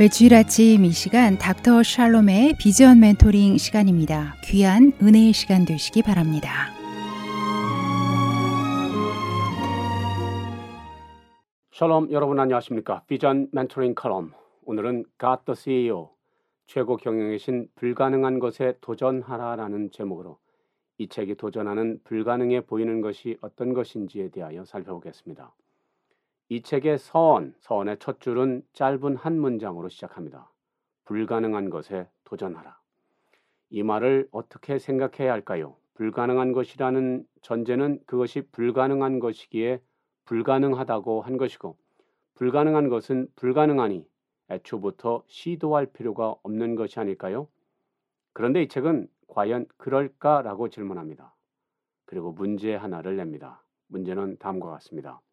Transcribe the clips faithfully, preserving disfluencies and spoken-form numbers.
매주일 아침 이 시간 닥터 샬롬의 비전 멘토링 시간입니다. 귀한 은혜의 시간 되시기 바랍니다. 샬롬, 여러분 안녕하십니까? 비전 멘토링 컬럼, 오늘은 God the 씨이오, 최고 경영의 신 불가능한 것에 도전하라라는 제목으로 이 책이 도전하는 불가능해 보이는 것이 어떤 것인지에 대하여 살펴보겠습니다. 이 책의 서원, 서원의 첫 줄은 짧은 한 문장으로 시작합니다. 불가능한 것에 도전하라. 이 말을 어떻게 생각해야 할까요? 불가능한 것이라는 전제는 그것이 불가능한 것이기에 불가능하다고 한 것이고, 불가능한 것은 불가능하니 애초부터 시도할 필요가 없는 것이 아닐까요? 그런데 이 책은 과연 그럴까라고 질문합니다. 그리고 문제 하나를 냅니다. 문제는 다음과 같습니다.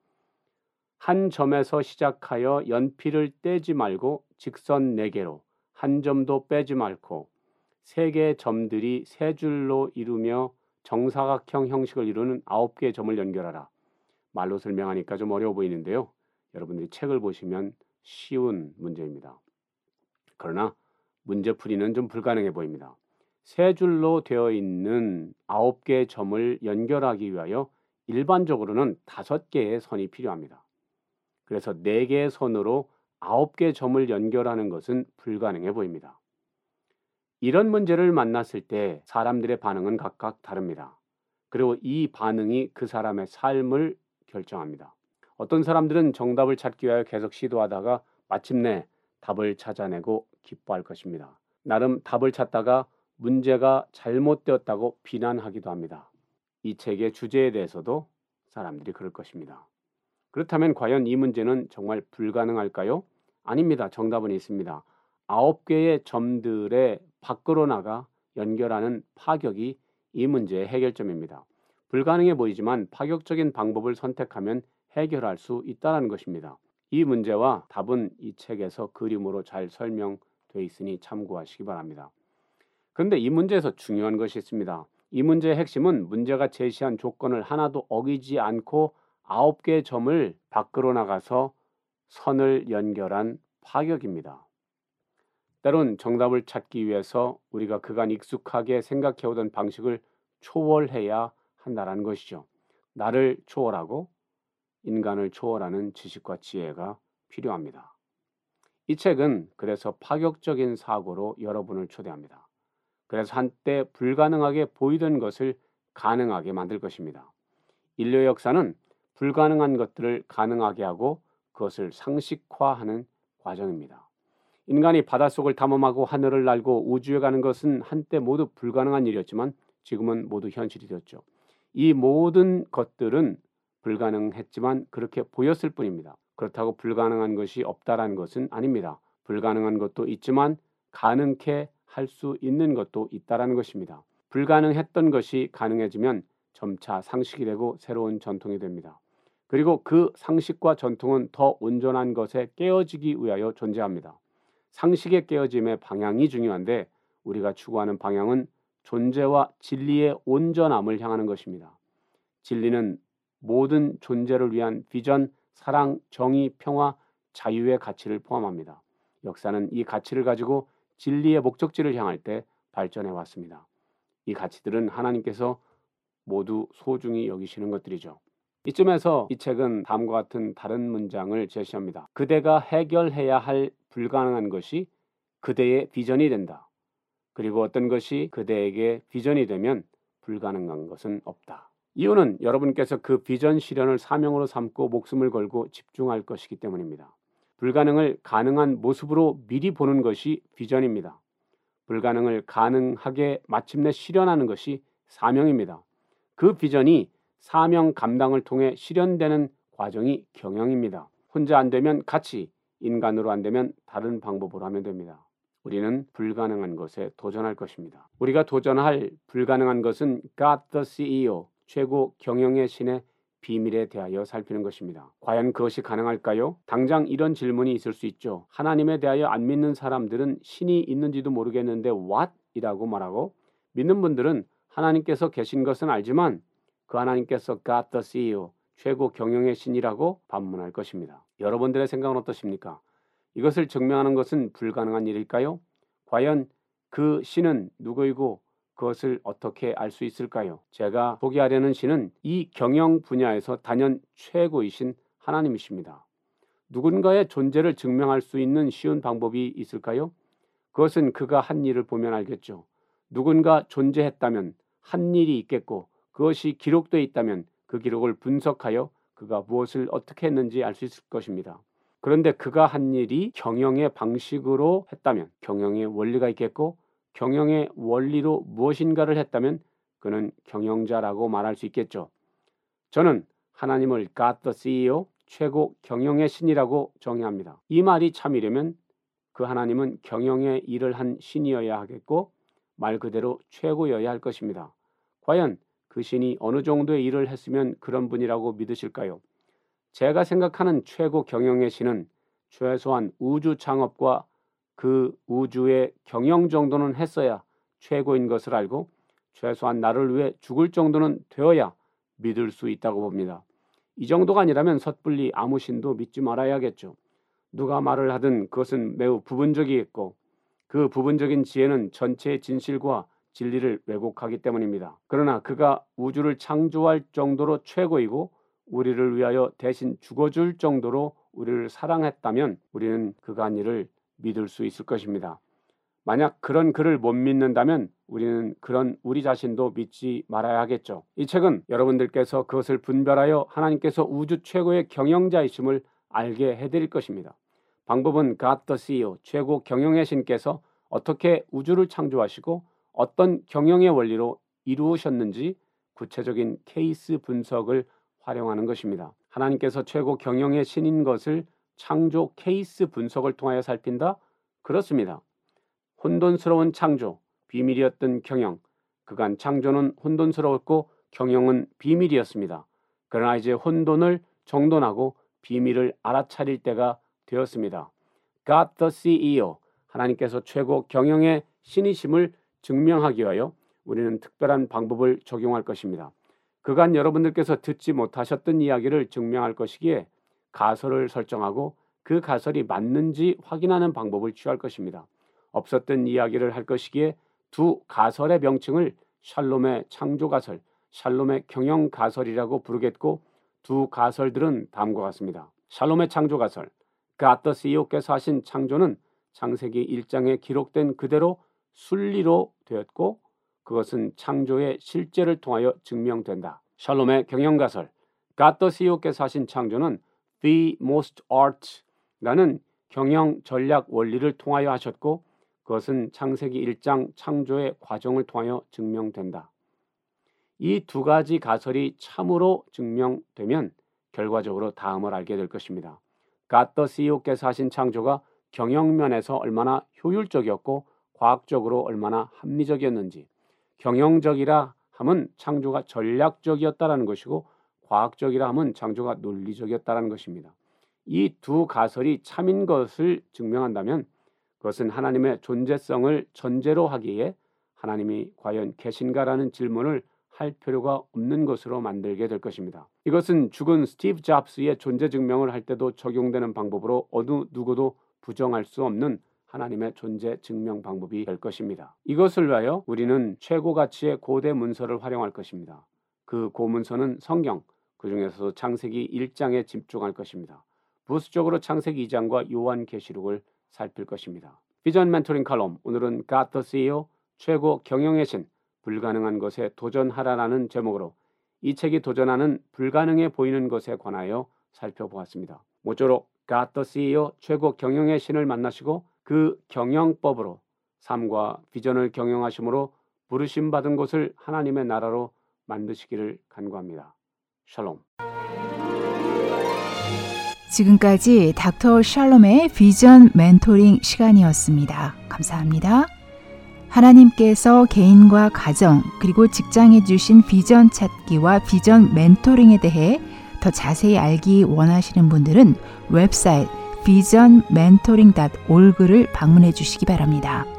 한 점에서 시작하여 연필을 떼지 말고 직선 네 개로 한 점도 빼지 말고 세 개의 점들이 세 줄로 이루며 정사각형 형식을 이루는 아홉 개의 점을 연결하라. 말로 설명하니까 좀 어려워 보이는데요. 여러분들이 책을 보시면 쉬운 문제입니다. 그러나 문제풀이는 좀 불가능해 보입니다. 세 줄로 되어 있는 아홉 개의 점을 연결하기 위하여 일반적으로는 다섯 개의 선이 필요합니다. 그래서 네 개의 선으로 아홉 개의 점을 연결하는 것은 불가능해 보입니다. 이런 문제를 만났을 때 사람들의 반응은 각각 다릅니다. 그리고 이 반응이 그 사람의 삶을 결정합니다. 어떤 사람들은 정답을 찾기 위하여 계속 시도하다가 마침내 답을 찾아내고 기뻐할 것입니다. 나름 답을 찾다가 문제가 잘못되었다고 비난하기도 합니다. 이 책의 주제에 대해서도 사람들이 그럴 것입니다. 그렇다면 과연 이 문제는 정말 불가능할까요? 아닙니다. 정답은 있습니다. 아홉 개의 점들의 밖으로 나가 연결하는 파격이 이 문제의 해결점입니다. 불가능해 보이지만 파격적인 방법을 선택하면 해결할 수 있다는 것입니다. 이 문제와 답은 이 책에서 그림으로 잘 설명되어 있으니 참고하시기 바랍니다. 그런데 이 문제에서 중요한 것이 있습니다. 이 문제의 핵심은 문제가 제시한 조건을 하나도 어기지 않고 아홉 개의 점을 밖으로 나가서 선을 연결한 파격입니다. 때론 정답을 찾기 위해서 우리가 그간 익숙하게 생각해오던 방식을 초월해야 한다는 것이죠. 나를 초월하고 인간을 초월하는 지식과 지혜가 필요합니다. 이 책은 그래서 파격적인 사고로 여러분을 초대합니다. 그래서 한때 불가능하게 보이던 것을 가능하게 만들 것입니다. 인류의 역사는 불가능한 것들을 가능하게 하고 그것을 상식화하는 과정입니다. 인간이 바닷속을 탐험하고 하늘을 날고 우주에 가는 것은 한때 모두 불가능한 일이었지만 지금은 모두 현실이 되었죠. 이 모든 것들은 불가능했지만 그렇게 보였을 뿐입니다. 그렇다고 불가능한 것이 없다라는 것은 아닙니다. 불가능한 것도 있지만 가능케 할 수 있는 것도 있다라는 것입니다. 불가능했던 것이 가능해지면 점차 상식이 되고 새로운 전통이 됩니다. 그리고 그 상식과 전통은 더 온전한 것에 깨어지기 위하여 존재합니다. 상식의 깨어짐의 방향이 중요한데 우리가 추구하는 방향은 존재와 진리의 온전함을 향하는 것입니다. 진리는 모든 존재를 위한 비전, 사랑, 정의, 평화, 자유의 가치를 포함합니다. 역사는 이 가치를 가지고 진리의 목적지를 향할 때 발전해 왔습니다. 이 가치들은 하나님께서 모두 소중히 여기시는 것들이죠. 이쯤에서 이 책은 다음과 같은 다른 문장을 제시합니다. 그대가 해결해야 할 불가능한 것이 그대의 비전이 된다. 그리고 어떤 것이 그대에게 비전이 되면 불가능한 것은 없다. 이유는 여러분께서 그 비전 실현을 사명으로 삼고 목숨을 걸고 집중할 것이기 때문입니다. 불가능을 가능한 모습으로 미리 보는 것이 비전입니다. 불가능을 가능하게 마침내 실현하는 것이 사명입니다. 그 비전이 사명 감당을 통해 실현되는 과정이 경영입니다. 혼자 안 되면 같이, 인간으로 안 되면 다른 방법으로 하면 됩니다. 우리는 불가능한 것에 도전할 것입니다. 우리가 도전할 불가능한 것은 God the 씨이오, 최고 경영의 신의 비밀에 대하여 살피는 것입니다. 과연 그것이 가능할까요? 당장 이런 질문이 있을 수 있죠. 하나님에 대하여 안 믿는 사람들은 신이 있는지도 모르겠는데 what? 이라고 말하고, 믿는 분들은 하나님께서 계신 것은 알지만 그 하나님께서 God the 씨이오, 최고 경영의 신이라고 반문할 것입니다. 여러분들의 생각은 어떠십니까? 이것을 증명하는 것은 불가능한 일일까요? 과연 그 신은 누구이고 그것을 어떻게 알 수 있을까요? 제가 소개하려는 신은 이 경영 분야에서 단연 최고이신 하나님이십니다. 누군가의 존재를 증명할 수 있는 쉬운 방법이 있을까요? 그것은 그가 한 일을 보면 알겠죠. 누군가 존재했다면 한 일이 있겠고 그것이 기록되어 있다면 그 기록을 분석하여 그가 무엇을 어떻게 했는지 알 수 있을 것입니다. 그런데 그가 한 일이 경영의 방식으로 했다면 경영의 원리가 있겠고 경영의 원리로 무엇인가를 했다면 그는 경영자라고 말할 수 있겠죠. 저는 하나님을 God the 씨이오, 최고 경영의 신이라고 정의합니다. 이 말이 참이려면 그 하나님은 경영의 일을 한 신이어야 하겠고 말 그대로 최고여야 할 것입니다. 과연 그 신이 어느 정도의 일을 했으면 그런 분이라고 믿으실까요? 제가 생각하는 최고 경영의 신은 최소한 우주 창업과 그 우주의 경영 정도는 했어야 최고인 것을 알고 최소한 나를 위해 죽을 정도는 되어야 믿을 수 있다고 봅니다. 이 정도가 아니라면 섣불리 아무 신도 믿지 말아야겠죠. 누가 말을 하든 그것은 매우 부분적이겠고 그 부분적인 지혜는 전체의 진실과 진리를 왜곡하기 때문입니다. 그러나 그가 우주를 창조할 정도로 최고이고 우리를 위하여 대신 죽어줄 정도로 우리를 사랑했다면 우리는 그가 한 일을 믿을 수 있을 것입니다. 만약 그런 그를 못 믿는다면 우리는 그런 우리 자신도 믿지 말아야 하겠죠. 이 책은 여러분들께서 그것을 분별하여 하나님께서 우주 최고의 경영자이심을 알게 해드릴 것입니다. 방법은 God the 씨이오, 최고 경영의 신께서 어떻게 우주를 창조하시고 어떤 경영의 원리로 이루셨는지 구체적인 케이스 분석을 활용하는 것입니다. 하나님께서 최고 경영의 신인 것을 창조 케이스 분석을 통하여 살핀다? 그렇습니다. 혼돈스러운 창조, 비밀이었던 경영, 그간 창조는 혼돈스러웠고 경영은 비밀이었습니다. 그러나 이제 혼돈을 정돈하고 비밀을 알아차릴 때가 되었습니다. God the 씨이오, 하나님께서 최고 경영의 신이심을 증명하기 위하여 우리는 특별한 방법을 적용할 것입니다. 그간 여러분들께서 듣지 못하셨던 이야기를 증명할 것이기에 가설을 설정하고 그 가설이 맞는지 확인하는 방법을 취할 것입니다. 없었던 이야기를 할 것이기에 두 가설의 명칭을 샬롬의 창조 가설, 샬롬의 경영 가설이라고 부르겠고 두 가설들은 다음과 같습니다. 샬롬의 창조 가설, God the 씨이오께서 하신 창조는 창세기 일 장에 기록된 그대로 순리로 되었고 그것은 창조의 실제를 통하여 증명된다. 샬롬의 경영 가설, God the 씨이오께서 하신 창조는 The Most Art라는 경영 전략 원리를 통하여 하셨고 그것은 창세기 일 장 창조의 과정을 통하여 증명된다. 이 두 가지 가설이 참으로 증명되면 결과적으로 다음을 알게 될 것입니다. God the 씨이오께서 하신 창조가 경영면에서 얼마나 효율적이었고 과학적으로 얼마나 합리적이었는지, 경영적이라 함은 창조가 전략적이었다라는 것이고 과학적이라 함은 창조가 논리적이었다라는 것입니다. 이 두 가설이 참인 것을 증명한다면 그것은 하나님의 존재성을 전제로 하기에 하나님이 과연 계신가라는 질문을 할 필요가 없는 것으로 만들게 될 것입니다. 이것은 죽은 스티브 잡스의 존재 증명을 할 때도 적용되는 방법으로 어느 누구도 부정할 수 없는 하나님의 존재 증명 방법이 될 것입니다. 이것을 위하여 우리는 최고 가치의 고대 문서를 활용할 것입니다. 그 고문서는 성경, 그 중에서도 창세기 일 장에 집중할 것입니다. 부수적으로 창세기 이 장과 요한계시록을 살필 것입니다. 비전 멘토링 칼럼, 오늘은 God the 씨이오, 최고 경영의 신, 불가능한 것에 도전하라라는 제목으로 이 책이 도전하는 불가능해 보이는 것에 관하여 살펴보았습니다. 모쪼록 God the 씨이오, 최고 경영의 신을 만나시고 그 경영법으로 삶과 비전을 경영하심으로 부르심받은 곳을 하나님의 나라로 만드시기를 간구합니다. 샬롬. 지금까지 닥터 샬롬의 비전 멘토링 시간이었습니다. 감사합니다. 하나님께서 개인과 가정 그리고 직장에 주신 비전 찾기와 비전 멘토링에 대해 더 자세히 알기 원하시는 분들은 웹사이트 비전 멘토링 닷 오르그를 방문해 주시기 바랍니다.